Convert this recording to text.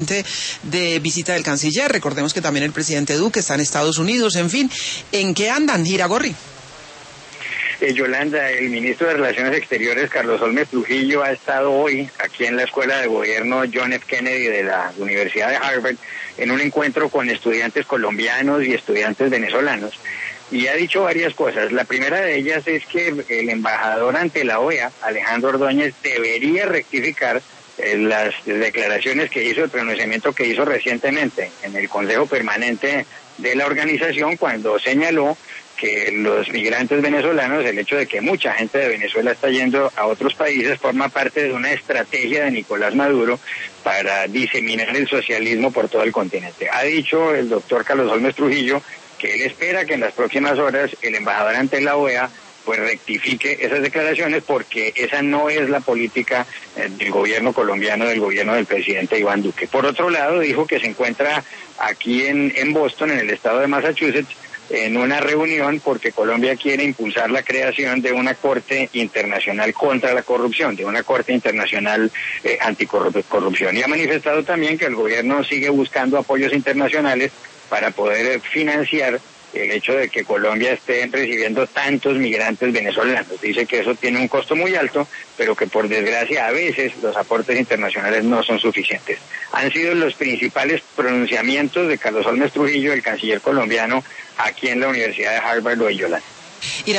de visita del canciller. Recordemos que también el presidente Duque está en Estados Unidos. En fin, ¿en qué andan, Iragorri? Yolanda, el ministro de Relaciones Exteriores, Carlos Holmes Trujillo, ha estado hoy aquí en la Escuela de Gobierno John F. Kennedy de la Universidad de Harvard en un encuentro con estudiantes colombianos y estudiantes venezolanos. Y ha dicho varias cosas. La primera de ellas es que el embajador ante la OEA, Alejandro Ordóñez, debería rectificar las declaraciones que hizo, el pronunciamiento que hizo recientemente en el Consejo Permanente de la organización, cuando señaló que los migrantes venezolanos, el hecho de que mucha gente de Venezuela está yendo a otros países, forma parte de una estrategia de Nicolás Maduro para diseminar el socialismo por todo el continente. Ha dicho el doctor Carlos Holmes Trujillo que él espera que en las próximas horas el embajador ante la OEA pues rectifique esas declaraciones, porque esa no es la política del gobierno colombiano, del gobierno del presidente Iván Duque. Por otro lado, dijo que se encuentra aquí en Boston, en el estado de Massachusetts, en una reunión porque Colombia quiere impulsar la creación de una Corte Internacional contra la Corrupción, de una Corte Internacional anticorrupción. Y ha manifestado también que el gobierno sigue buscando apoyos internacionales para poder financiar el hecho de que Colombia esté recibiendo tantos migrantes venezolanos. Dice que eso tiene un costo muy alto, pero que por desgracia a veces los aportes internacionales no son suficientes. Han sido los principales pronunciamientos de Carlos Holmes Trujillo, el canciller colombiano, aquí en la Universidad de Harvard, Yolanda.